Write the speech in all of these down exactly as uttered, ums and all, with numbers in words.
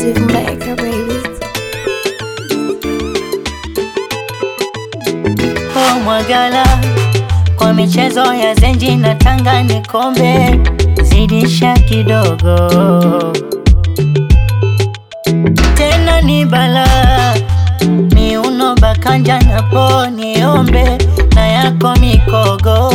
Exclusive Maker, baby. Oh mwagala, kwa michezo ya zenji na tanga ni kombe, zidisha kidogo. Tena ni bala, ni uno bakanja na po niombe, na yako mikogo.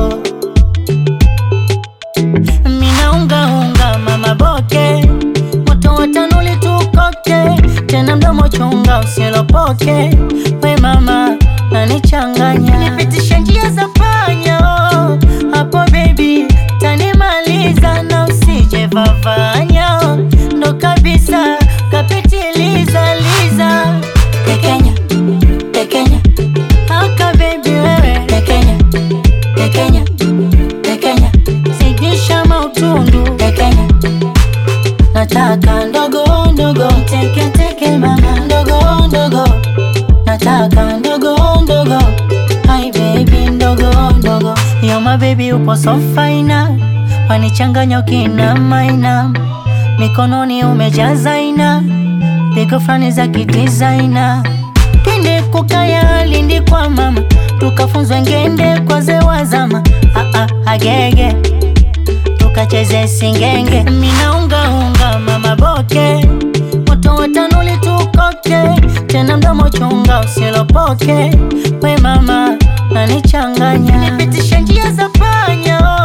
Mina unga unga mama boke, moto watanuli tukoke, tena mdomo chunga usilopoke. We mama nanichanganya, nipitisha njia za panya, oh. Hapo baby tanimaliza na usije vavanya, ndo kabisa kapitiliza liza. Tekenya, tekenya, haka baby wewe. Tekenya, tekenya, tekenya, zidisha mautundu. Tekenya, nataka ndogo ndogo, teke teke mama, ndogo ndogo, nataka ndogo ndogo, hi baby ndogo ndogo. Yo my baby upo so fine, wanichanganya ukina maina, mikononi umejaza ina, pigo flani za kidesigner. Kende kukaya lindi kwa mama, tukafunzwe ngende kwa zewa zama. Ah ah agege, tukacheze singenge. Mina unga unga mama boke, moto watanuli tukoke, tena mdomo chunga usilopoke. We mama nanichanganya, nipitisha njia za panya, oh.